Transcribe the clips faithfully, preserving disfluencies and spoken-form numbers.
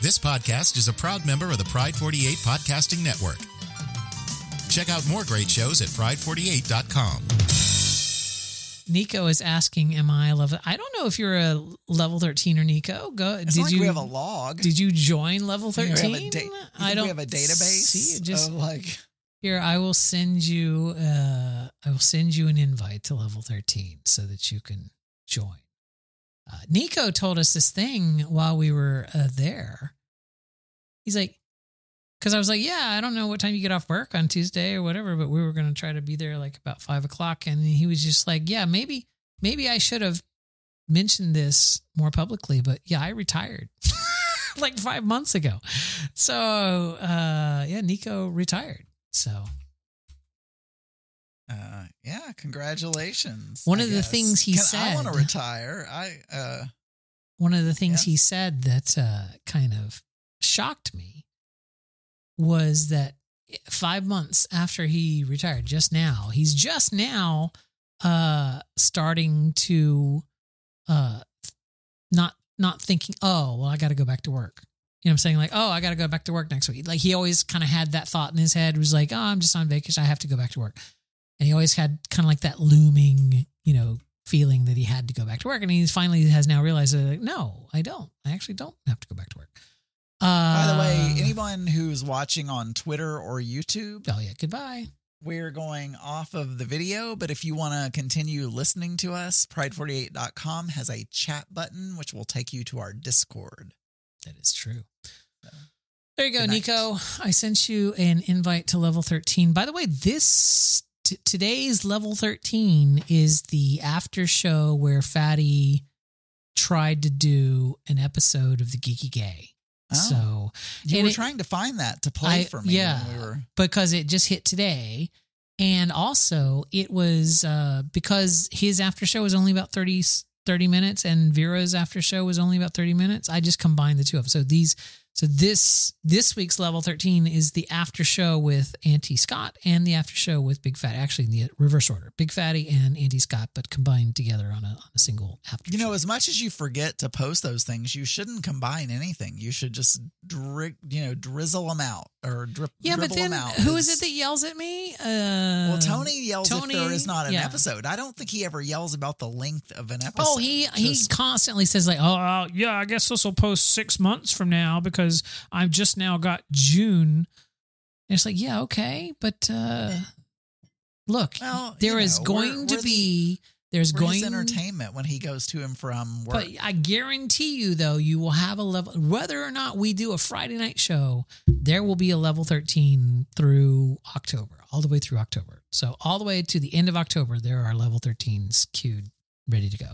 This podcast is a proud member of the Pride forty-eight Podcasting Network. Check out more great shows at pride forty-eight dot com. Nico is asking, am I a level... I don't know if you're a level thirteen or Nico. Go. It's did not like you, we have a log. Did you join level thirteen? We have a, da- I don't we have a database. See, just of like... Here, I will send you. Uh, I will send you an invite to level thirteen so that you can join. Uh, Nico told us this thing while we were uh, there. He's like, because I was like, yeah, I don't know what time you get off work on Tuesday or whatever, but we were going to try to be there like about five o'clock. And he was just like, yeah, maybe, maybe I should have mentioned this more publicly, but yeah, I retired like five months ago. So, uh, yeah, Nico retired. So, uh, yeah, congratulations. One I of the guess. things he Can, said, I want to retire. I, uh, one of the things yeah. he said that, uh, kind of shocked me was that five months after he retired, just now, he's just now, uh, starting to, uh, not, not thinking, oh, well, I got to go back to work. You know what I'm saying? Like, oh, I got to go back to work next week. Like he always kind of had that thought in his head. It was like, oh, I'm just on vacation. I have to go back to work. And he always had kind of like that looming, you know, feeling that he had to go back to work. And he finally has now realized that, like, no, I don't. I actually don't have to go back to work. Uh, By the way, anyone who's watching on Twitter or YouTube, oh yeah, goodbye. We're going off of the video, but if you want to continue listening to us, pride forty-eight dot com has a chat button, which will take you to our Discord. That is true. So, there you go, good night. Nico. I sent you an invite to level thirteen. By the way, this t- today's level thirteen is the after show where Fatty tried to do an episode of the Geeky Gay. Oh, so you were it, trying to find that to play I, for me. yeah, when we were... because it just hit today. And also it was uh, because his after show was only about thirty, thirty minutes and Vera's after show was only about thirty minutes. I just combined the two of them. So these, so this, this week's level thirteen is the after show with Auntie Scott and the after show with Big Fatty, actually in the reverse order, Big Fatty and Auntie Scott, but combined together on a, on a single after You show. know, as much as you forget to post those things, you shouldn't combine anything. You should just, dri- you know, drizzle them out or drip, Yeah, but dribble then them out. who is it that yells at me? Uh, Well, Tony yells Tony, if there is not an yeah. episode. I don't think he ever yells about the length of an episode. Oh, he he Just- constantly says like, oh uh, yeah, I guess this will post six months from now because I've just now got June. And it's like, yeah, okay, but uh, look, Well, there you is know, going we're- to we're be there's We're going his entertainment when he goes to and from work. But I guarantee you, though, you will have a level. Whether or not we do a Friday night show, there will be a level thirteen through October, all the way through October. So all the way to the end of October, there are level thirteens queued, ready to go.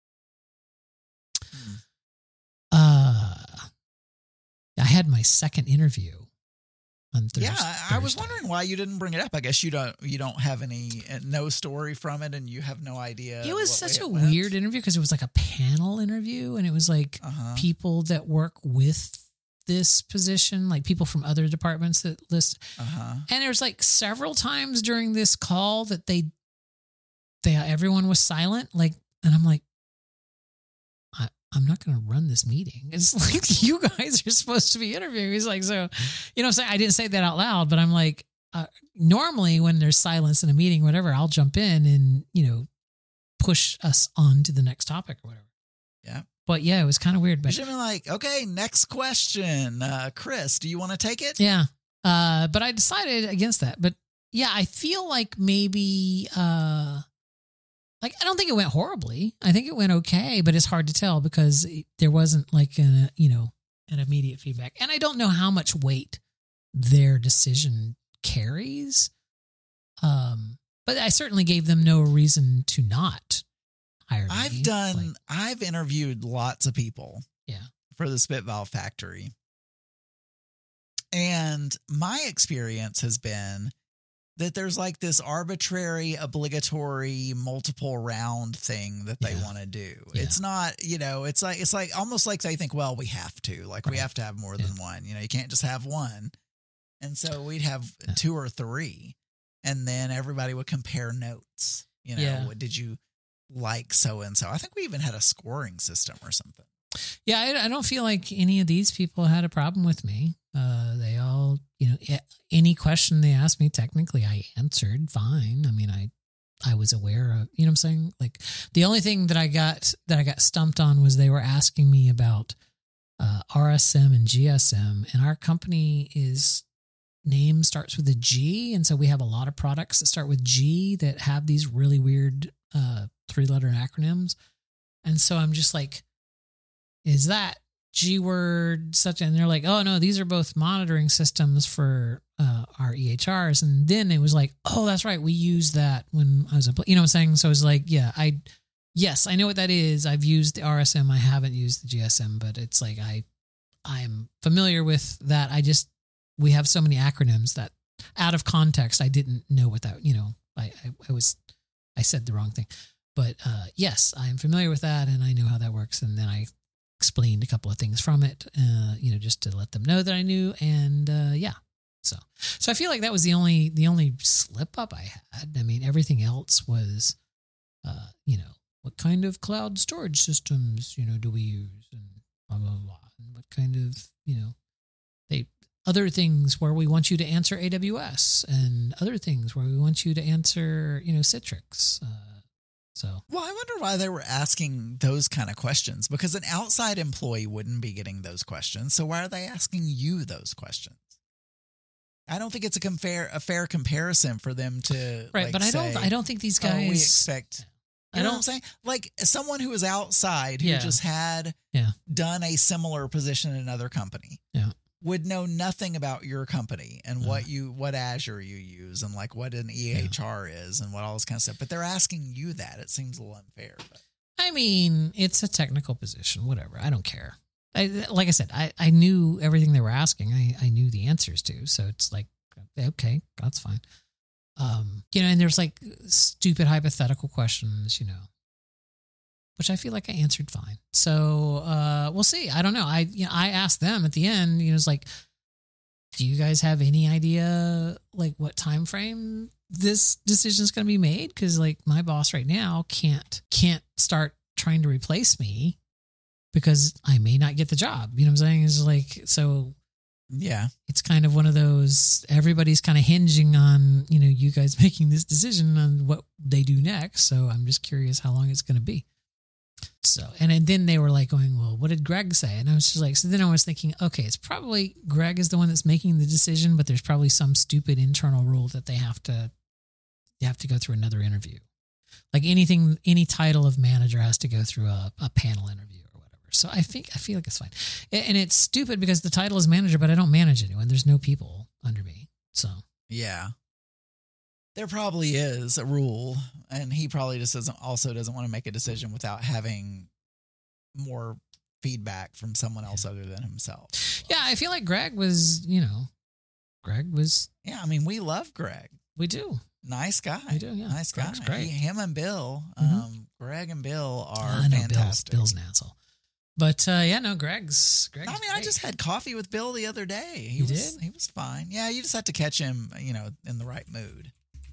Hmm. Uh, I had my second interview on Thursday. Yeah, I, I was wondering why you didn't bring it up. I guess you don't you don't have any uh, no story from it, and you have no idea. It was what such way a it went. weird interview because it was like a panel interview, and it was like Uh-huh. people that work with this position, like people from other departments that list. Uh-huh. And there was like several times during this call that they, they everyone was silent. Like, and I'm like, I, I'm not going to run this meeting. It's like you guys are supposed to be interviewing. He's like, so, you know, what I'm saying, I didn't say that out loud, but I'm like, uh, normally when there's silence in a meeting, whatever, I'll jump in and you know push us on to the next topic or whatever. Yeah. But yeah, it was kind of weird. You But should have been like, okay, next question. Uh, Chris, do you want to take it? yeah. Uh, but I decided against that. But yeah, I feel like maybe, uh, like, I don't think it went horribly. I think it went okay, but it's hard to tell because it, there wasn't like an, you know, an immediate feedback. And I don't know how much weight their decision carries. Um, but I certainly gave them no reason to not hire me. I've done, Like, I've interviewed lots of people. Yeah. For the Spit Valve Factory. And my experience has been that there's like this arbitrary, obligatory, multiple round thing that they Yeah. want to do. Yeah. It's not, you know, it's like, it's like almost like they think, well, we have to, like we Right. have to have more Yeah. than one, you know, you can't just have one. And so we'd have Yeah. two or three, and then everybody would compare notes. You know, Yeah. what did you like so-and-so? I think we even had a scoring system or something. Yeah, I, I don't feel like any of these people had a problem with me. Uh, they all, you know, any question they asked me, technically I answered fine. I mean, I, I was aware of, you know what I'm saying? Like the only thing that I got, that I got stumped on was they were asking me about uh, R S M and G S M, and our company is name starts with a G. And so we have a lot of products that start with G that have these really weird uh, three letter acronyms. And so I'm just like, is that G word such? And they're like, oh no, these are both monitoring systems for uh, our E H Rs. And then it was like, oh, that's right. We use that when I was, a, you know what I'm saying? So it's like, yeah, I, yes, I know what that is. I've used the R S M. I haven't used the G S M, but it's like, I, I'm familiar with that. I just, we have so many acronyms that out of context, I didn't know what that, you know, I, I, I was, I said the wrong thing, but uh, yes, I am familiar with that and I know how that works. And then I explained a couple of things from it, uh, you know, just to let them know that I knew. And uh, yeah, so, so I feel like that was the only, the only slip up I had. I mean, everything else was, uh, you know, what kind of cloud storage systems, you know, do we use and blah, blah, blah. And what kind of, you know, they, other things where we want you to answer A W S and other things where we want you to answer, you know, Citrix. Uh, so, well, I wonder why they were asking those kind of questions, because an outside employee wouldn't be getting those questions. So why are they asking you those questions? I don't think it's a compare a fair comparison for them to right. Like, but I say, don't, I don't think these guys, oh, we expect, you I know don't, what I'm saying? Like someone who was outside who Yeah. just had yeah, done a similar position in another company. Yeah. Would know nothing about your company and Uh. what you what Azure you use and like what an E H R is and what all this kind of stuff. But they're asking you that. It seems a little unfair. But. I mean, it's a technical position, whatever. I don't care. I, like I said, I, I knew everything they were asking. I, I knew the answers to. So it's like, okay, that's fine. Um, you know, and there's like stupid hypothetical questions, you know, which I feel like I answered fine. So uh, we'll see. I don't know. I you know I asked them at the end. You know, it's like, do you guys have any idea like what time frame this decision is going to be made? Because like my boss right now can't can't start trying to replace me because I may not get the job. You know what I'm saying? It's like so. Yeah, It's kind of one of those. Everybody's kind of hinging on you know you guys making this decision on what they do next. So I'm just curious how long it's going to be. So, and then they were like going, well, what did Greg say? And I was just like, so then I was thinking, okay, it's probably Greg is the one that's making the decision, but there's probably some stupid internal rule that they have to, they have to go through another interview. Like anything, any title of manager has to go through a, a panel interview or whatever. So I think, I feel like it's fine. And it's stupid because the title is manager, but I don't manage anyone. There's no people under me. So yeah. There probably is a rule, and he probably just doesn't also doesn't want to make a decision without having more feedback from someone else other than himself. yeah, I feel like Greg was, you know, Greg was, Yeah, I mean, we love Greg. we do. Nice guy. We do, yeah. Nice guy. Greg's great. He- him and Bill, Mhm. um, Greg and Bill are I know Bill's, fantastic. Bill's an asshole. But uh, yeah, no, Greg's. Greg's I mean, I great. just had coffee with Bill the other day. He You was did? he was fine. Yeah, you just have to catch him, you know, in the right mood.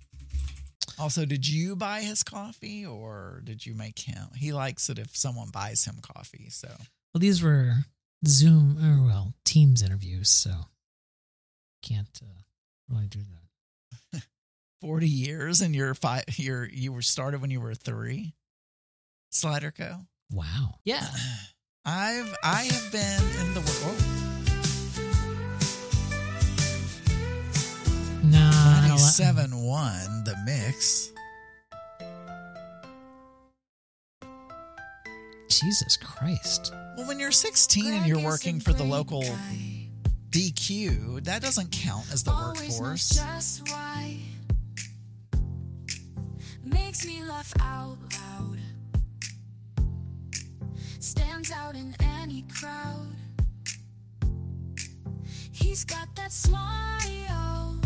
Also, did you buy his coffee or did you make him? He likes it if someone buys him coffee. So Well, these were Zoom or well Teams interviews, so can't uh, really do that. forty years and you're five. You're you were started when you were three. Slider Co. Wow. Yeah. I've I have been in the world. No. I don't let- Seven one the mix. Jesus Christ. Well, when you're sixteen and you're working for the local D Q, that doesn't count as the workforce. Just why makes me laugh out loud. Stands out in any crowd. He's got that smile.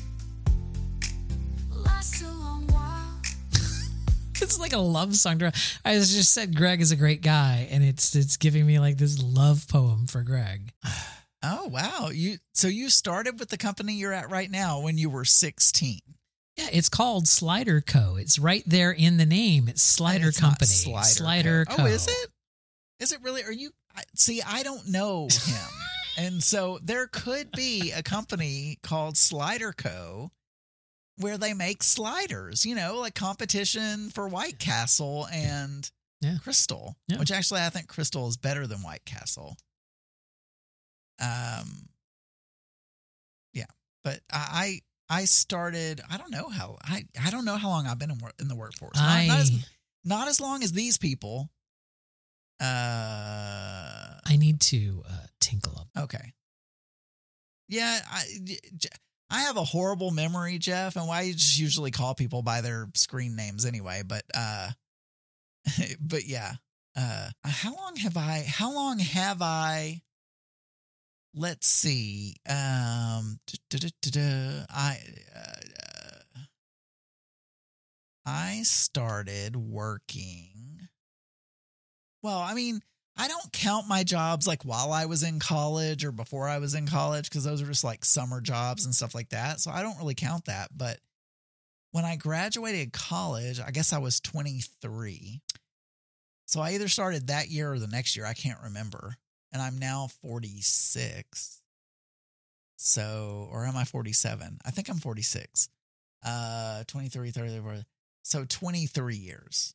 Lasts a long while. It's like a love song. I just said Greg is a great guy, and it's it's giving me like this love poem for Greg. Oh wow! You so you started with the company you're at right now when you were sixteen. Yeah, it's called Slider Co. It's right there in the name. It's Slider It's not Company. Slider, Slider Co. Co. Oh, is it? Is it really? Are you? I, see, I don't know him. And so there could be a company called Slider Co. where they make sliders, you know, like competition for White Castle and Yeah. Crystal, Yeah. which actually I think Crystal is better than White Castle. Um, yeah, but I, I started, I don't know how, I, I don't know how long I've been in, work, in the workforce. Not, I not, as, not as long as these people. Uh, I need to uh, tinkle up. okay. Yeah, I, I have a horrible memory, Jeff, and I just usually call people by their screen names anyway. But, uh, but yeah, uh, how long have I? How long have I? Let's see. Um, da, da, da, da, I, uh, I started working. Well, I mean, I don't count my jobs like while I was in college or before I was in college, because those are just like summer jobs and stuff like that. So I don't really count that. But when I graduated college, I guess I was twenty-three. So I either started that year or the next year. I can't remember. And I'm now forty-six. So, or am I forty-seven? I think I'm forty-six. Uh, twenty-three, thirty, forty. So twenty-three years.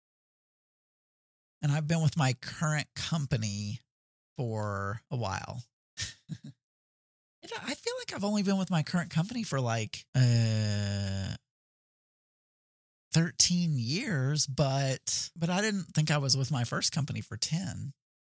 And I've been with my current company for a while. I feel like I've only been with my current company for like uh, thirteen years, but but I didn't think I was with my first company for ten.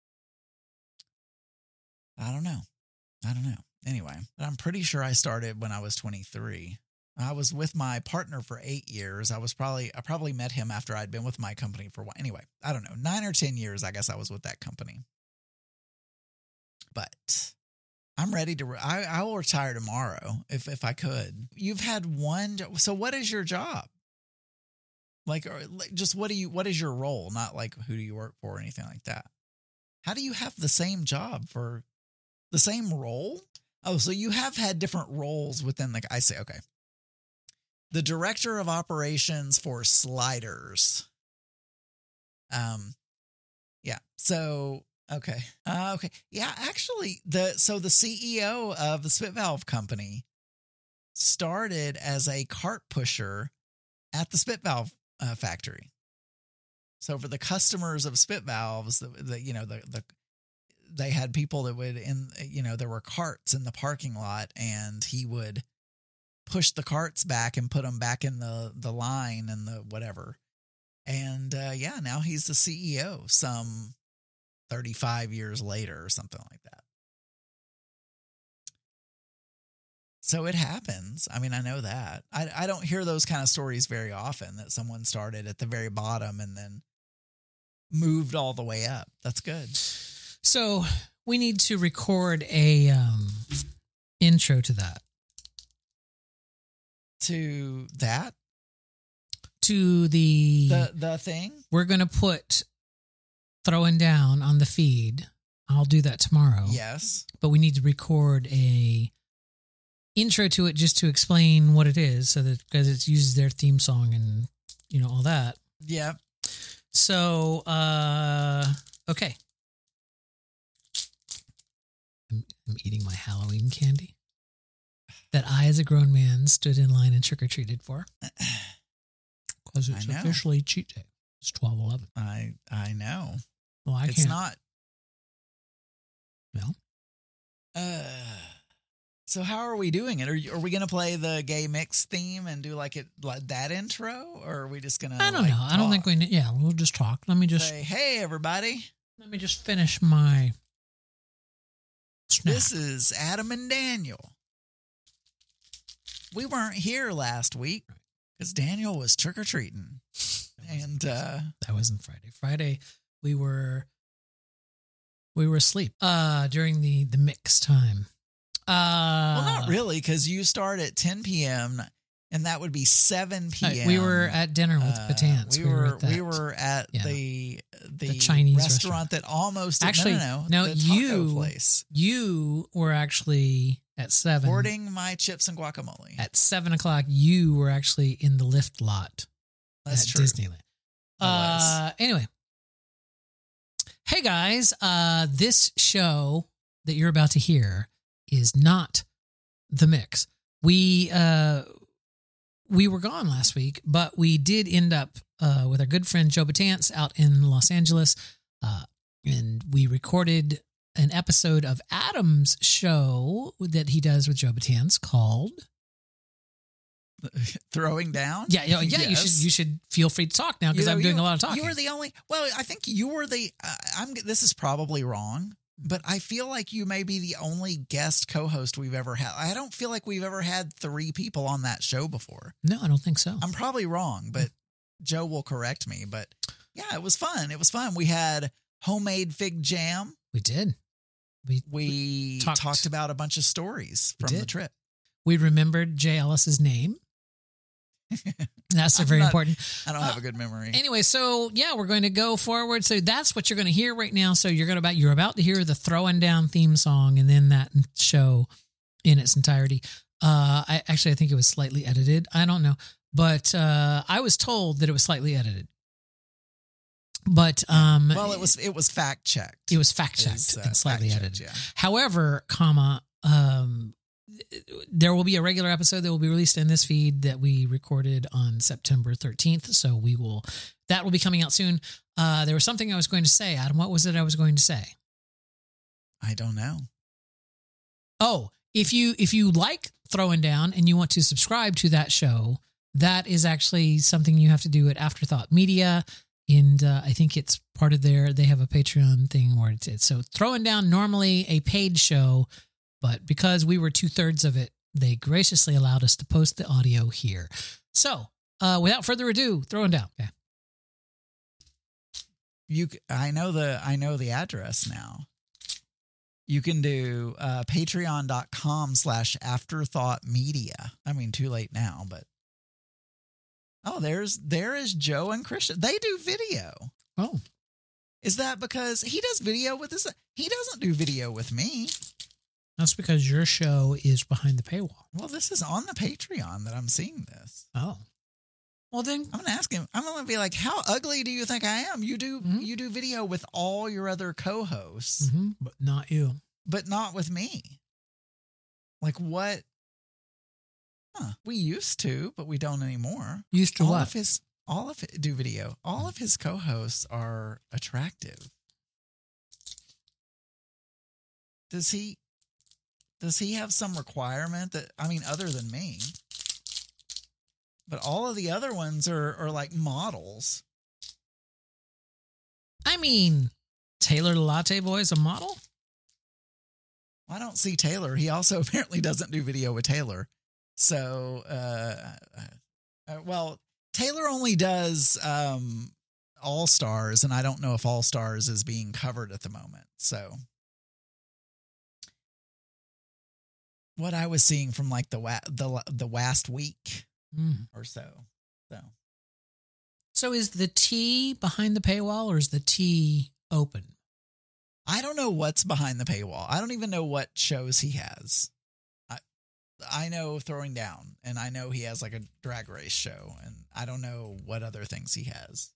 I don't know. I don't know. Anyway, but I'm pretty sure I started when I was twenty-three. I was with my partner for eight years. I was probably, I probably met him after I'd been with my company for a while. Anyway, I don't know, nine or ten years, I guess I was with that company. But I'm ready to, re- I, I will retire tomorrow if, if I could. You've had one, jo- so what is your job? Like, or like, just what do you, what is your role? Not like who do you work for or anything like that. How do you have the same job for the same role? Oh, so you have had different roles within the, I say, okay. The director of operations for Sliders. Um, yeah. So, okay. Uh, okay. Yeah, actually the, so the C E O of the Spit Valve company started as a cart pusher at the Spit Valve uh, factory. So for the customers of Spit Valves, the, the you know, the, the, they had people that would in, you know, there were carts in the parking lot and he would push the carts back and put them back in the, the line and the whatever. And uh, yeah, now he's the C E O some thirty-five years later or something like that. So it happens. I mean, I know that. I, I don't hear those kind of stories very often that someone started at the very bottom and then moved all the way up. That's good. So we need to record a um, intro to that. To that? To the, The the thing? we're going to put Throwing Down on the feed. I'll do that tomorrow. Yes. But we need to record a intro to it just to explain what it is, so that because it uses their theme song and you know all that. Yeah. So, uh, okay. I'm, I'm eating my Halloween candy that I, as a grown man, stood in line and trick-or-treated for. Because it's I know. officially cheat day. It's twelve eleven. I I know. Well, I it's can't. not. Well, Uh, so how are we doing it? Are, you- are we going to play the gay mix theme and do like it like that intro, or are we just going to? I don't like, know. I don't think talk? we need. Yeah, we'll just talk. Let me just say, hey everybody, let me just finish my snack. this is Adam and Daniel. We weren't here last week because Daniel was trick or treating, and uh, That wasn't Friday. Friday we were we were asleep uh during the the mix time. Uh well, not really, because you start at ten p.m. and that would be seven p.m. We were at dinner with Uh, Patants. We were at that. we were at yeah. the, the The Chinese restaurant, that almost Actually, no, no, no, no, the taco you- place. You were actually at seven. Hoarding my chips and guacamole. At seven o'clock, you were actually in the lift lot That's at true. Disneyland. I was. Uh, anyway, Hey guys, uh, this show that you're about to hear is not The Mix. We uh, we were gone last week, but we did end up uh, with our good friend Joe Batance out in Los Angeles, uh, and we recorded an episode of Adam's show that he does with Joe Batance called Throwing Down. Yeah, yeah, yeah. You Yes. should you should feel free to talk now because You know, I'm doing you- a lot of talking. You were the only. Well, I think you were the. Uh, I'm. This is probably wrong, but I feel like you may be the only guest co-host we've ever had. I don't feel like we've ever had three people on that show before. No, I don't think so. I'm probably wrong, but Joe will correct me. But yeah, it was fun. It was fun. We had homemade fig jam. we did. We We Talked- talked, about a bunch of stories We from the did. trip. we remembered Jay Ellis's name. That's I'm very not- important. I don't Uh, have a good memory. Anyway, so yeah, we're going to go forward. So that's what you're going to hear right now. So you're going to about you're about to hear the Throwing Down theme song, and then that show in its entirety. Uh, I actually I think it was slightly edited. I don't know, but uh, I was told that it was slightly edited. But um, well, it was it was fact checked. it was fact It checked was, uh, and slightly fact-checked, edited. yeah. However, comma, um, there will be a regular episode that will be released in this feed that we recorded on September thirteenth. So we will, that will be coming out soon. Uh, there was something I was going to say, Adam. What was it I was going to say? I don't know. Oh, if you, if you like Throwing Down and you want to subscribe to that show, that is actually something you have to do at Afterthought Media. And uh, I think it's part of their, they have a Patreon thing where it's, it's so Throwing Down, normally a paid show, but because we were two thirds of it, they graciously allowed us to post the audio here. So uh, without further ado, Throwing Down. Okay. You, c- I know the, I know the address now. You can do uh, patreon.com slash afterthought media. I mean, too late now, but. Oh, there's, there is Joe and Christian. They do video. Oh, Is that because he does video with this? He doesn't do video with me. that's because your show is behind the paywall. Well, this is on the Patreon that I'm seeing this. Oh, well then, I'm gonna ask him. I'm gonna be like, "How ugly do you think I am? You do Mhm. you do video with all your other co-hosts, mhm, but not you. but not with me. Like what? Huh, we used to, but we don't anymore. Used to all what? of his all of it, do video. All of his co-hosts are attractive. Does he? Does he have some requirement that I mean, other than me? But all of the other ones are are like models. I mean, Taylor the Latte Boy is a model. I don't see Taylor. He also apparently doesn't do video with Taylor. So, uh, uh, well, Taylor only does um, All Stars, and I don't know if All Stars is being covered at the moment. So, what I was seeing from like the wa- the the last week Mm. or so, so So is the T behind the paywall or is the T open? I don't know what's behind the paywall. I don't even know what shows he has. I I know Throwing Down, and I know he has like a drag race show, and I don't know what other things he has.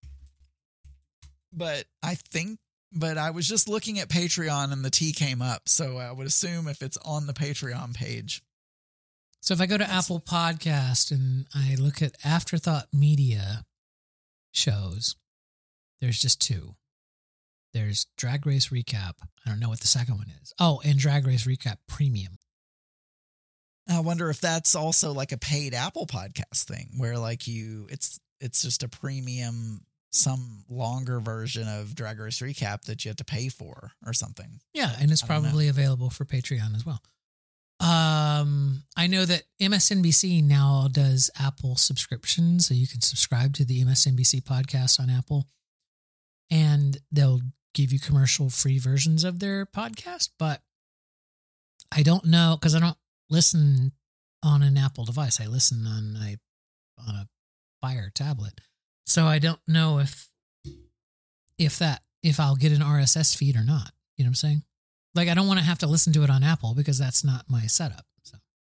But I think, but I was just looking at Patreon and the T came up, so I would assume if it's on the Patreon page. So if I go to That's- Apple Podcast and I look at Afterthought Media shows, there's just two. There's Drag Race Recap. I don't know what the second one is. Oh, and Drag Race Recap Premium. I wonder if that's also like a paid Apple Podcast thing, where like you, it's it's just a premium, some longer version of Drag Race Recap that you have to pay for or something. Yeah, and it's I don't know. probably available for Patreon as well. Um, I know that M S N B C now does Apple subscriptions, so you can subscribe to the M S N B C podcast on Apple, and they'll give you commercial-free versions of their podcast. But I don't know because I don't listen on an Apple device. I listen on a on a Fire tablet, so I don't know if if that if I'll get an R S S feed or not. You know what I'm saying? Like, I don't want to have to listen to it on Apple because that's not my setup. So,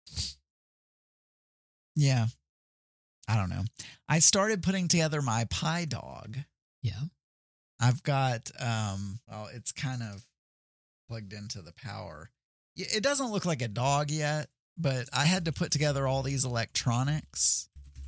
Yeah. I don't know. I started putting together my Pi Dog. yeah. I've got, um, well, it's kind of plugged into the power. It doesn't look like a dog yet, but I had to put together all these electronics.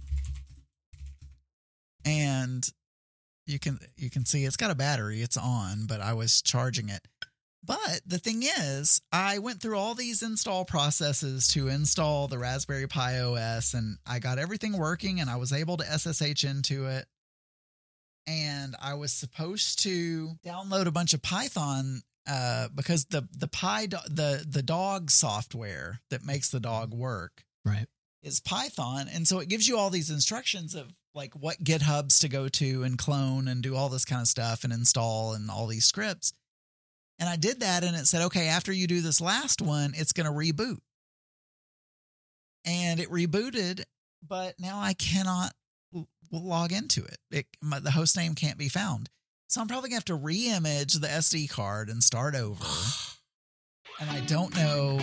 And you can you can see it's got a battery. It's on, but I was charging it. But the thing is, I went through all these install processes to install the Raspberry Pi O S, and I got everything working, and I was able to S S H into it. And I was supposed to download a bunch of Python uh, because the the Pi the the dog software that makes the dog work Right. is Python, and so it gives you all these instructions of like what GitHubs to go to and clone and do all this kind of stuff and install and all these scripts. And I did that, and it said, okay, after you do this last one, it's going to reboot. And it rebooted, but now I cannot l- log into it. it my, the host name can't be found. So I'm probably going to have to re-image the S D card and start over. And I don't know.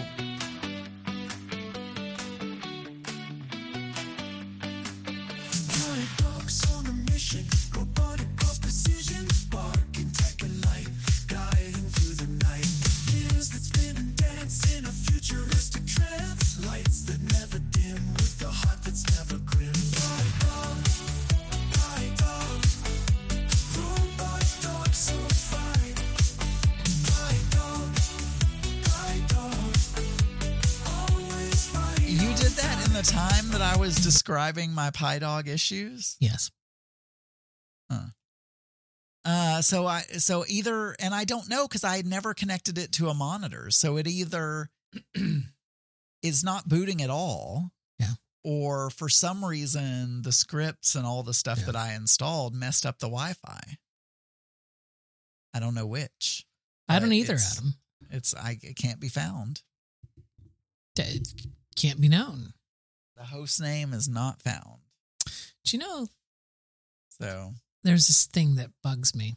Dogs on a mission, robotic pulse precision, barking, tech and light, guiding through the night. Gears that spin and dance in a futuristic trance, lights that never dim with a heart that's never grim. Pi dog, Pi dog, robot dog so fine. Pi dog, Pi dog, always fine. You did that in the time that I was describing my Pi Dog issues? Yes. Uh, so I, so either, and I don't know because I had never connected it to a monitor. So it either is not booting at all. Yeah. Or for some reason, the scripts and all the stuff Yeah. that I installed messed up the Wi-Fi. I don't know which. I don't but either, it's- Adam. It's, I, it can't be found. It can't be known. The host name is not found. Do you know So there's this thing that bugs me?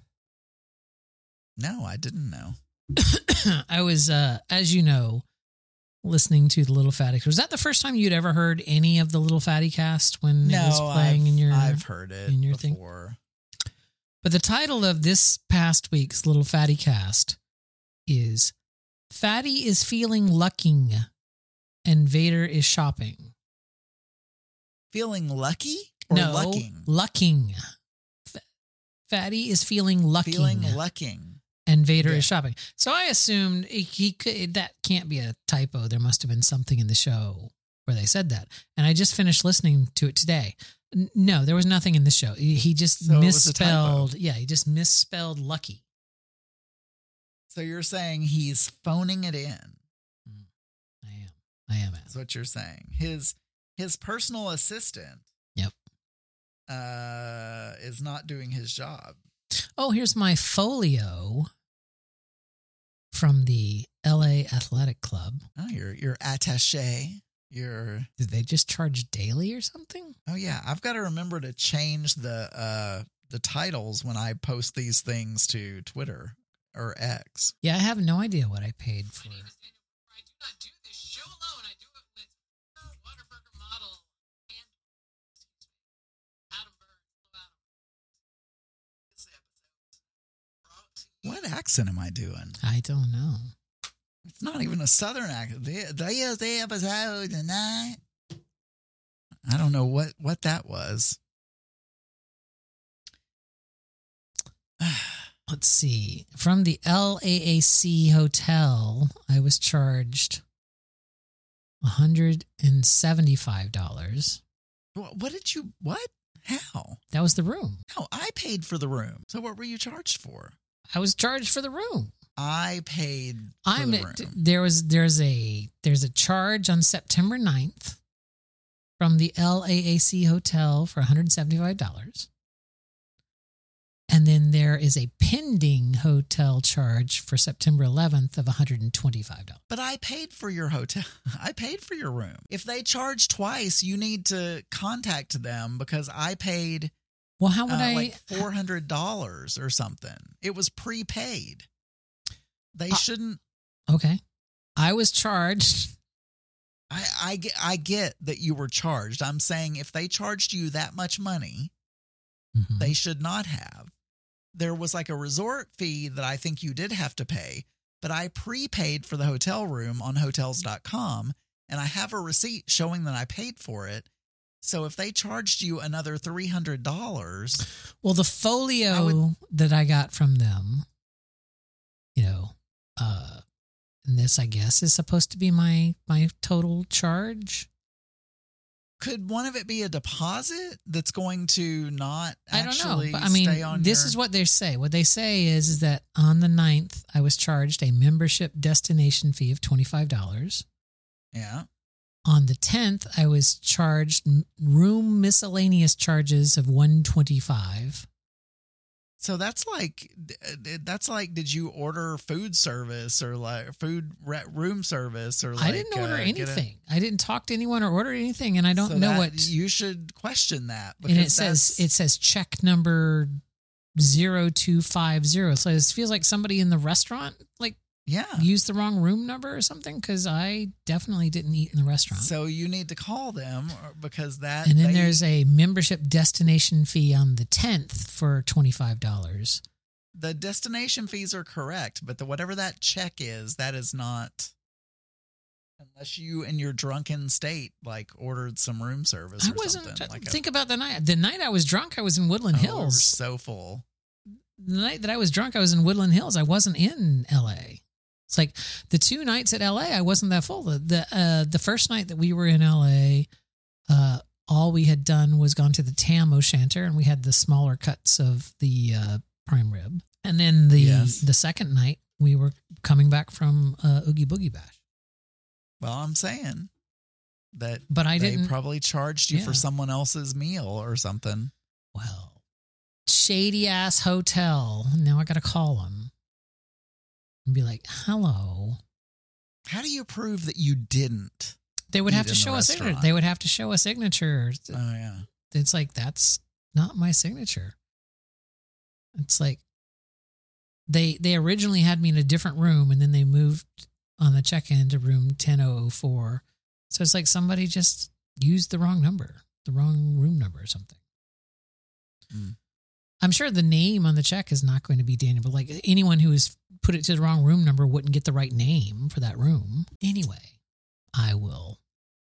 no, I didn't know. I was, uh, as you know, listening to the Little Fatty. Was that the first time you'd ever heard any of the Little Fatty cast when it was No, playing I've, in your? I've heard it in your thing? before. But the title of this past week's Little Fatty cast is "Fatty is feeling lucking, and Vader is shopping." Feeling lucky or no, lucking? lucking. F- Fatty is feeling lucking. Feeling lucking. And Vader Yeah. is shopping. So I assumed he, he could, that can't be a typo. There must have been something in the show where they said that. And I just finished listening to it today. N- No, there was nothing in the show. He, he just So it was a typo. misspelled. Yeah, he just misspelled lucky. So you're saying he's phoning it in. I am. I am. That's what you're saying. His his personal assistant Yep. uh, is not doing his job. Oh, here's my folio from the L A Athletic Club. Oh, your your attaché. Your Did they just charge daily or something? oh yeah, I've got to remember to change the uh, the titles when I post these things to Twitter or X. Yeah, I have no idea what I paid for. I do not do this show alone. I do it with Whataburger model and excuse me, Adam Burns. Hello, Adam. This episode brought to you. What accent am I doing? I don't know. It's not even a southern accent. The the the episode tonight. I don't know what what that was. Let's see. From the L A A C hotel, I was charged one hundred seventy-five dollars. What, what did you what? How? That was the room. No, I paid for the room. So what were you charged for? I was charged for the room. I paid for I'm the room. there was there's a there's a charge on September ninth from the L A A C hotel for one hundred seventy-five dollars. And then there is a pending hotel charge for September eleventh of one hundred twenty-five dollars. But I paid for your hotel. I paid for your room. If they charge twice, you need to contact them because I paid Well, how would uh, I like four hundred dollars or something. It was prepaid. They Uh, shouldn't. Okay. I was charged. I, I, get, I get that you were charged. I'm saying if they charged you that much money, Mhm. they should not have. there was like a resort fee that I think you did have to pay, but I prepaid for the hotel room on hotels dot com, and I have a receipt showing that I paid for it. So if they charged you another three hundred dollars. Well, the folio I would- that I got from them, you know, uh, and this, I guess, is supposed to be my, my total charge. Could one of it be a deposit that's going to not I don't know. actually But I mean, stay on this your- is what they say. What they say is, is that on the ninth, I was charged a membership destination fee of twenty-five dollars. Yeah. On the tenth, I was charged m- room miscellaneous charges of one hundred twenty-five dollars. So that's like, that's like, did you order food service or like food re- room service or like, I didn't order uh, get a- anything. I didn't talk to anyone or order anything, and I don't So know that- what. you should question that. And it because says that's- it says check number zero two five zero. So it feels like somebody in the restaurant like yeah. used the wrong room number or something, because I definitely didn't eat in the restaurant. So you need to call them or- because that. And then they- there's a membership destination fee on the tenth for twenty-five dollars. the destination fees are correct, but the whatever that check is, that is not. Unless you, in your drunken state, like ordered some room service. I or wasn't. something, like a- think about the night. The night I was drunk, I was in Woodland Oh, we were Hills. so full. The night that I was drunk, I was in Woodland Hills. I wasn't in L A. It's like the two nights at L A, I wasn't that full. The the, uh, the first night that we were in L A, uh, all we had done was gone to the Tam O'Shanter, and we had the smaller cuts of the uh, prime rib. And then the Yes. the second night, we were coming back from uh, Oogie Boogie Bash. Well, I'm saying that But I they didn't. probably charged you Yeah. for someone else's meal or something. Well, shady ass hotel. Now I got to call them and be like, hello. How do you prove that you didn't? They would Eat have to in the show a signature. restaurant. They would have to show a signature. Oh yeah. It's like, that's not my signature. It's like they they originally had me in a different room, and then they moved on the check-in to room ten oh oh four. So it's like somebody just used the wrong number, the wrong room number or something. Mm. I'm sure the name on the check is not going to be Daniel, but like anyone who has put it to the wrong room number wouldn't get the right name for that room. Anyway, I will.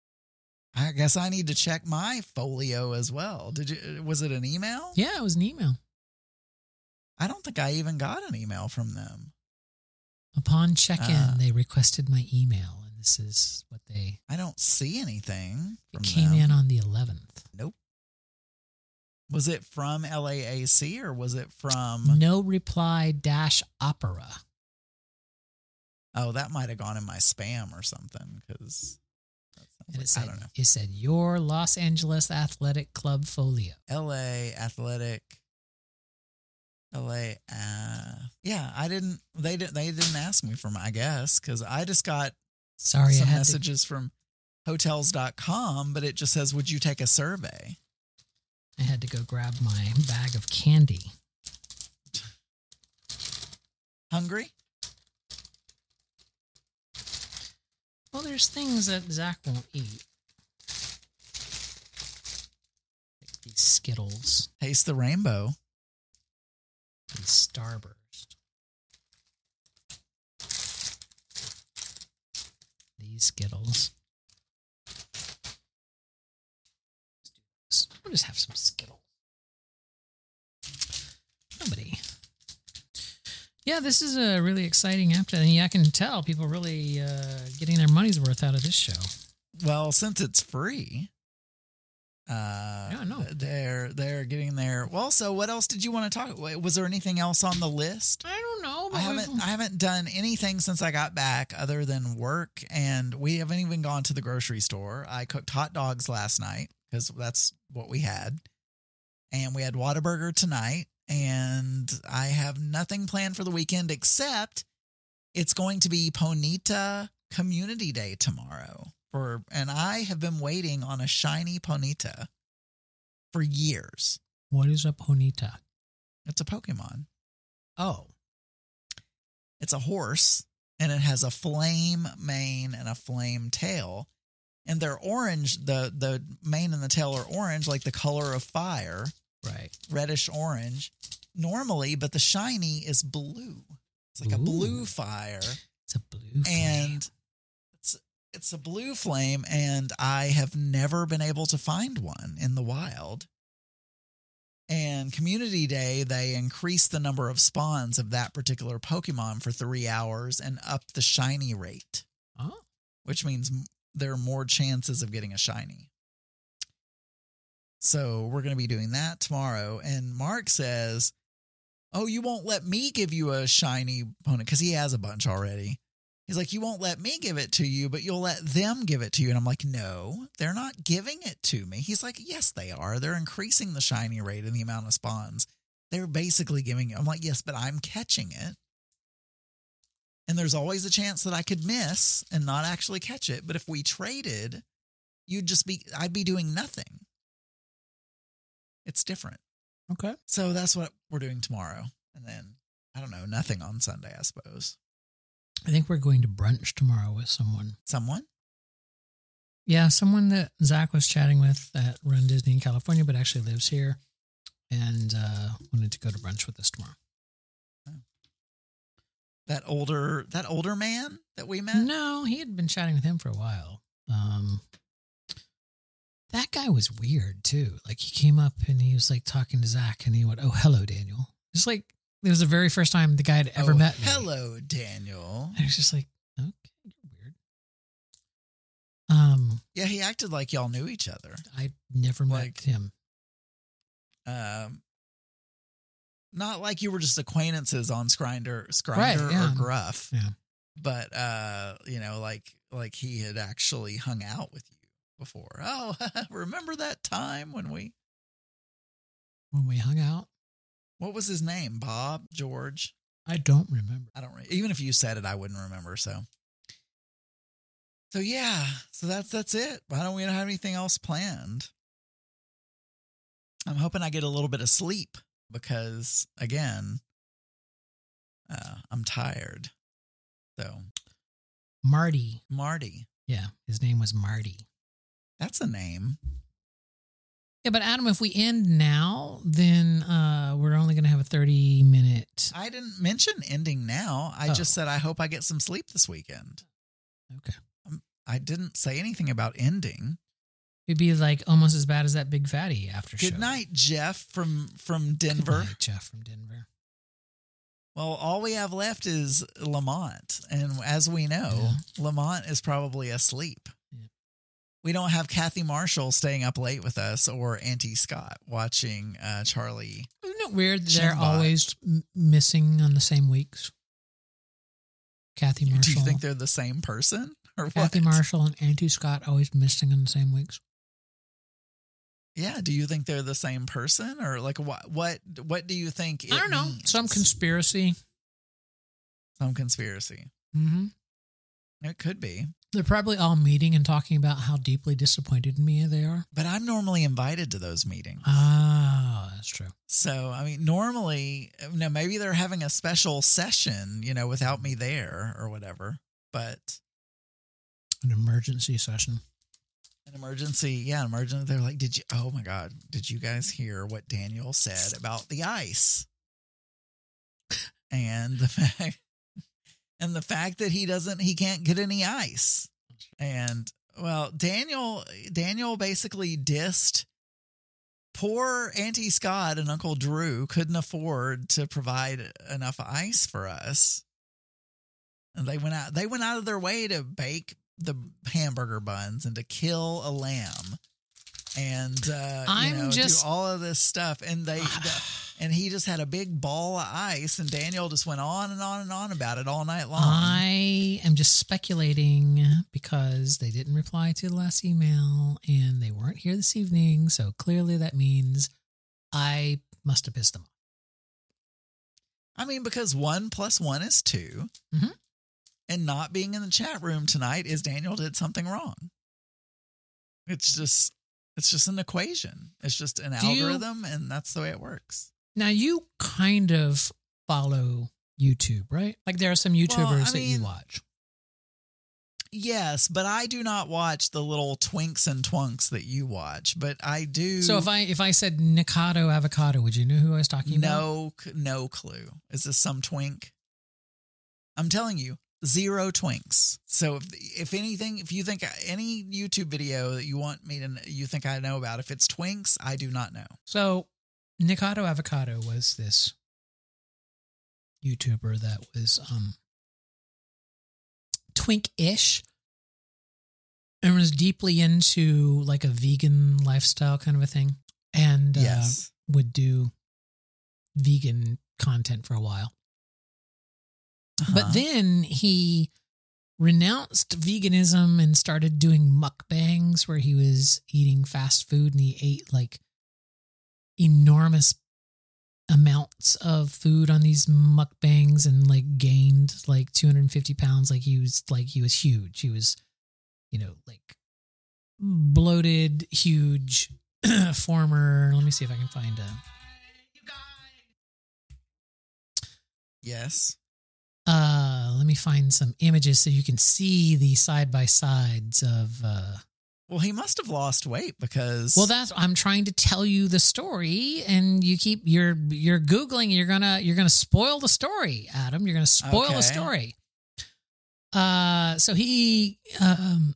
I guess I need to check my folio as well. Did you? Was it an email? Yeah, it was an email. I don't think I even got an email from them. Upon check-in, Uh, they requested my email, and this is what they I don't see anything it from came them. in on the eleventh. Nope. Was it from L A A C or was it from? No reply dash opera. Oh, that might have gone in my spam or something because And it I said, don't know. it said, your Los Angeles Athletic Club folio. L A Athletic. L A. Uh, yeah, I didn't. They didn't. They didn't ask me for my. I guess because I just got Sorry, I some had messages from hotels dot com, but it just says, "Would you take a survey?" to, I had to go grab my bag of candy. Hungry? Well, there's things that Zach won't eat. Like these Skittles, Taste the rainbow. these Starburst. These Skittles. We'll just have some Skittles. Nobody. Yeah, this is a really exciting episode. And yeah, I can tell people are really uh, getting their money's worth out of this show. Well, since it's free, uh, Yeah, I know. they're they're getting there. Well, so what else did you want to talk? Was there anything else on the list? I don't know. But I haven't I haven't done anything since I got back other than work, and we haven't even gone to the grocery store. I cooked hot dogs last night because that's what we had, and we had Whataburger tonight. And I have nothing planned for the weekend except it's going to be Ponita Community Day tomorrow. For and I have been waiting on a shiny Ponita for years. What is a Ponita? It's a Pokemon. Oh. It's a horse, and it has a flame mane and a flame tail. And they're orange. The, the mane and the tail are orange, like the color of fire. Right. Reddish orange, normally, but the shiny is blue. It's like Ooh. a blue fire. It's a blue flame. And it's it's a blue flame, and I have never been able to find one in the wild. And Community Day, they increased the number of spawns of that particular Pokemon for three hours and upped the shiny rate, Oh. which means there are more chances of getting a shiny. So we're going to be doing that tomorrow. And Mark says, oh, you won't let me give you a shiny opponent, because he has a bunch already. He's like, you won't let me give it to you, but you'll let them give it to you. And I'm like, no, they're not giving it to me. He's like, yes, they are. They're increasing the shiny rate and the amount of spawns. They're basically giving it. I'm like, yes, but I'm catching it. And there's always a chance that I could miss and not actually catch it. But if we traded, you'd just be, I'd be doing nothing. It's different. Okay. So that's what we're doing tomorrow. And then, I don't know, nothing on Sunday, I suppose. I think we're going to brunch tomorrow with someone. Someone? Yeah, someone that Zach was chatting with that run Disney in California, but actually lives here, and uh, wanted to go to brunch with us tomorrow. That older, that older man that we met? No, he had been chatting with him for a while. Um, that guy was weird too. Like he came up and he was like talking to Zach, and he went, "Oh, hello, Daniel." Just like it was the very first time the guy had ever Oh, met me. hello, Daniel. And I was just like, okay, you're weird. Um, Yeah, he acted like y'all knew each other. I never met Like- him. Um, not like you were just acquaintances on Scrinder, Scrinder Right, yeah. or Gruff. Yeah. But, uh, you know, like, like he had actually hung out with you before. Oh, remember that time when we, When we hung out, what was his name? Bob? George? I don't remember. I don't, re- even if you said it, I wouldn't remember. So, so yeah, so that's, that's it. I don't, we don't have anything else planned. I'm hoping I get a little bit of sleep because again, uh, I'm tired. So Marty. Marty, Yeah, his name was Marty. that's a name. Yeah, but Adam, if we end now, then uh, we're only going to have a thirty minute. I didn't mention ending now. I Oh. just said, I hope I get some sleep this weekend. Okay. I didn't say anything about ending. It'd be like almost as bad as that Big Fatty after show. Good night, Jeff from, from Denver. Good night, Jeff from Denver. Well, all we have left is Lamont. And as we know, Lamont is probably asleep. Yeah. We don't have Kathy Marshall staying up late with us or Auntie Scott watching uh, Charlie. Isn't it weird that they're Shimbot. always m- missing on the same weeks? Kathy Marshall. Do you think they're the same person or Kathy what? Marshall and Auntie Scott always missing on the same weeks? Yeah. Do you think they're the same person or like what? What? What do you think? It I don't know. means? Some conspiracy. Some conspiracy. Mm-hmm. It could be. They're probably all meeting and talking about how deeply disappointed in me they are. But I'm normally invited to those meetings. Ah, that's true. So, I mean, normally, you know, maybe they're having a special session, you know, without me there or whatever. But An emergency session. an emergency, yeah, an emergency. They're like, did you, oh my God, did you guys hear what Daniel said about the ice? And the fact, and the fact that he doesn't, he can't get any ice. And well, Daniel, Daniel basically dissed poor Auntie Scott and Uncle Drew couldn't afford to provide enough ice for us. And they went out, they went out of their way to bake the hamburger buns and to kill a lamb and, uh, I'm you know, just- do all of this stuff. And they, the, and he just had a big ball of ice and Daniel just went on and on and on about it all night long. I am just speculating because they didn't reply to the last email and they weren't here this evening. So clearly that means I must have pissed them off. I mean, because one plus one is two. Mhm. And not being in the chat room tonight is Daniel did something wrong. It's just, it's just an equation. It's just an Do you- algorithm, and that's the way it works. Now you kind of follow YouTube, right? Like there are some YouTubers Well, I that you mean- watch. Yes, but I do not watch the little twinks and twunks that you watch, but I do. So if I if I said Nikado avocado, would you know who I was talking about? no, no clue. Is this some twink? I'm telling you, zero twinks. So if, if anything, if you think any YouTube video that you want me to, you think I know about, if it's twinks, I do not know. So Nikado avocado was this YouTuber that was um twink-ish and was deeply into like a vegan lifestyle kind of a thing, and Yes. uh, would do vegan content for a while. Uh-huh. But then he renounced veganism and started doing mukbangs where he was eating fast food, and he ate like enormous amounts of food on these mukbangs and like gained like two hundred fifty pounds. Like he was like, he was huge. He was, you know, like bloated, huge, former. Let me see if I can find a, Yes. uh, let me find some images so you can see the side by sides of, uh, Well, he must have lost weight because. well, that's, I'm trying to tell you the story, and you keep, you're, you're Googling, you're gonna, you're gonna spoil the story, Adam. You're gonna spoil Okay. the story. Uh, so he, um,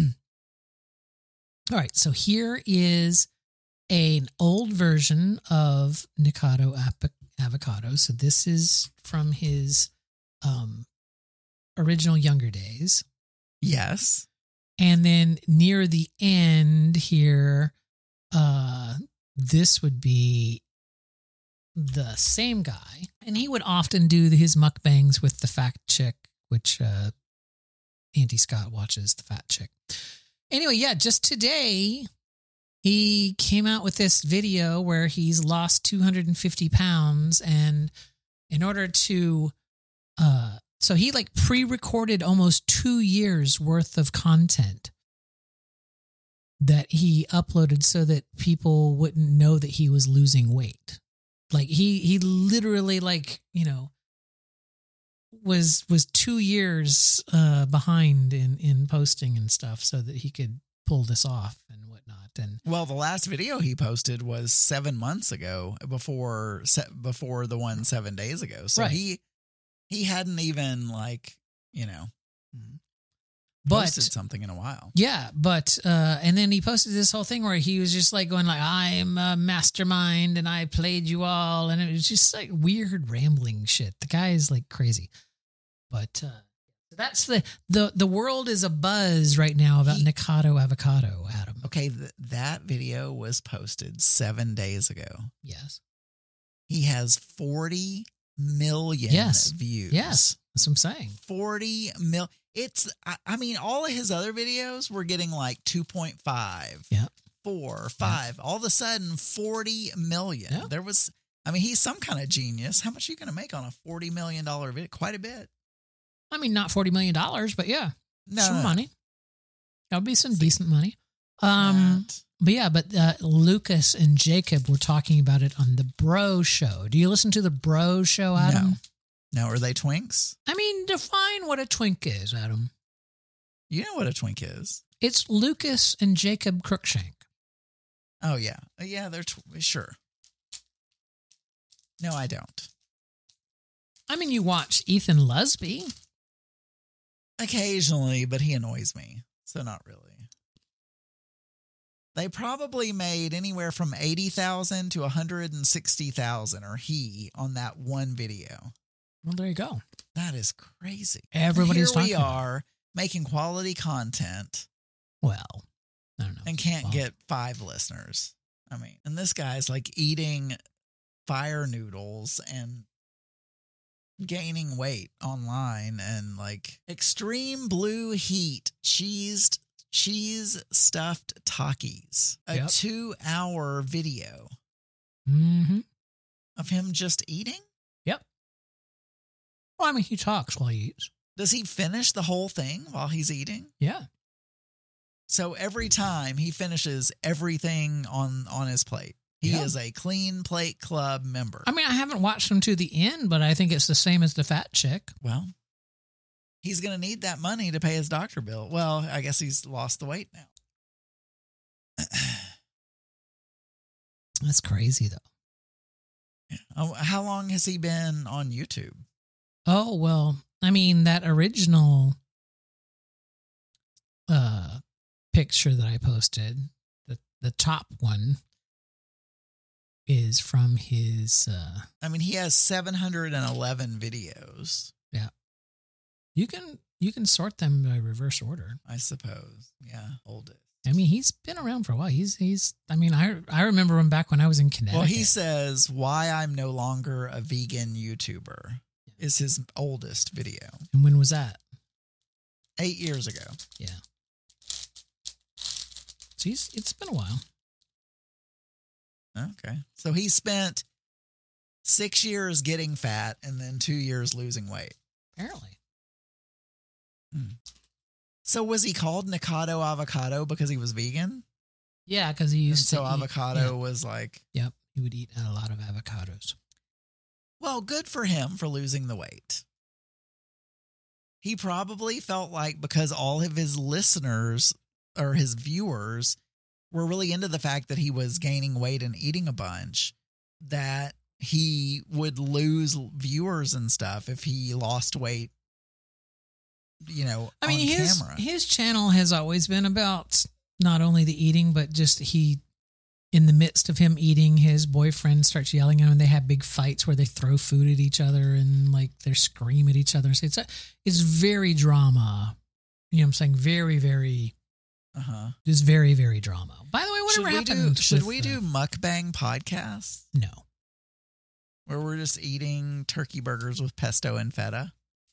all right. So here is an old version of Nikado ap- avocado. So this is from his, um, original younger days. Yes. And then near the end here, uh, this would be the same guy. And he would often do his mukbangs with the fat chick, which uh, Auntie Scott watches, the fat chick. Anyway, yeah, just today, he came out with this video where he's lost two hundred fifty pounds. And in order to... Uh, So he like pre-recorded almost two years worth of content that he uploaded so that people wouldn't know that he was losing weight. Like he, he literally like, you know, was, was two years uh, behind in, in posting and stuff so that he could pull this off and whatnot. And Well, the last video he posted was seven months ago before, se- before the one seven days ago. So Right. he, he hadn't even like, you know, but posted something in a while. yeah, but, uh, and then he posted this whole thing where he was just like going like, I'm a mastermind and I played you all. And it was just like weird rambling shit. The guy is like crazy, but, uh, that's the, the, the world is a buzz right now about He- Nikado avocado, Adam. Okay. Th- that video was posted seven days ago. Yes. He has forty million Yes. views. Yes. That's what I'm saying. forty mil. It's, I, I mean, all of his other videos were getting like two point five, Yep. four, five. All of a sudden, forty million. Yep. There was, I mean, he's some kind of genius. How much are you going to make on a forty million dollars video? Quite a bit. I mean, not forty million dollars, but yeah, No, some no, no. money. That would be some decent money. Um, That- But yeah, but uh, Lucas and Jacob were talking about it on the Bro Show. Do you listen to the Bro Show, Adam? No. No, are they twinks? I mean, define what a twink is, Adam. You know what a twink is. It's Lucas and Jacob Crookshank. Oh, yeah. Yeah, they're tw- sure. No, I don't. I mean, you watch Ethan Lusby. Occasionally, but he annoys me. So not really. They probably made anywhere from eighty thousand to one hundred sixty thousand, or he, on that one video. Well, there you go. That is crazy. Everybody's and here we talking about are making quality content Well, I don't know. and can't Well, get five listeners. I mean, and this guy's like eating fire noodles and gaining weight online, and like extreme blue heat cheesed cheese stuffed Takis. A Yep. two hour video Mm-hmm. of him just eating. Yep. Well, I mean, he talks while he eats. Does he finish the whole thing while he's eating? Yeah. So every time he finishes everything on on his plate. He Yeah. is a Clean Plate Club member. I mean, I haven't watched him to the end, but I think it's the same as the fat chick. Well, he's going to need that money to pay his doctor bill. Well, I guess he's lost the weight now. That's crazy, though. Oh, how long has he been on YouTube? Oh, well, I mean, that original uh, picture that I posted, the, the top one, is from his... Uh, I mean, he has seven hundred eleven videos. yeah. You can you can sort them by reverse order. I suppose. Yeah, oldest. I mean, he's been around for a while. He's, he's. I mean, I I remember him back when I was in Connecticut. Well, he says, "Why I'm no longer a vegan YouTuber" is his oldest video. And when was that? Eight years ago. Yeah. So he's, it's been a while. Okay. So he spent six years getting fat and then two years losing weight. Apparently. Hmm. So was he called Nikado Avocado because he was vegan? Yeah, because he And used so to eat- avocado yeah. was like, Yep, he would eat a lot of avocados. well, good for him for losing the weight. He probably felt like because all of his listeners or his viewers were really into the fact that he was gaining weight and eating a bunch, that he would lose viewers and stuff if he lost weight, you know, I mean, on his camera. his channel has always been about not only the eating, but just he, in the midst of him eating, his boyfriend starts yelling at him, and they have big fights where they throw food at each other and like they scream at each other. So it's a, it's very drama. You know what I'm saying? Very, very, Uh-huh. just very, very drama. By the way, Should whatever we do, happened? should with, we uh, do mukbang podcasts No. where we're just eating turkey burgers with pesto and feta?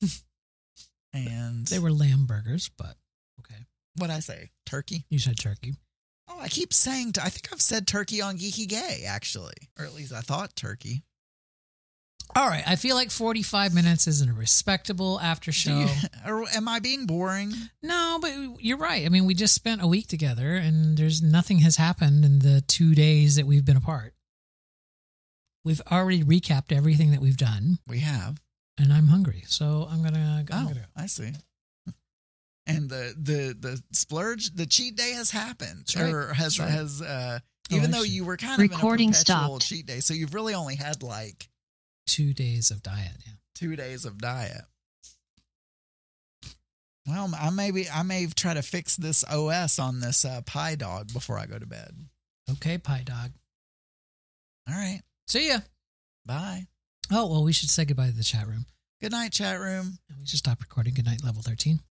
And They were lamb burgers, but okay. what'd I say? Turkey? You said turkey. Oh, I keep saying, I think I've said turkey on Geeky Gay, actually. Or at least I thought turkey. All right. I feel like forty-five minutes isn't a respectable after Do show. you- or am I being boring? No, but you're right. I mean, we just spent a week together and there's nothing has happened in the two days that we've been apart. We've already recapped everything that we've done We have. and I'm hungry. So I'm going to I'm Oh, gonna go. I see. And the, the, the splurge, the cheat day has happened. That's right. Or has, That's right. has uh, Oh, even though actually- you were kind Recording of in a perpetual stopped. cheat day. So you've really only had like Two days of diet. Yeah. two days of diet. Well, I maybe I may try to fix this O S on this uh, Pi Dog before I go to bed. Okay, pie dog. All right. See ya. Bye. Oh, well, we should say goodbye to the chat room. Good night, chat room. And we should stop recording. Good night, level thirteen.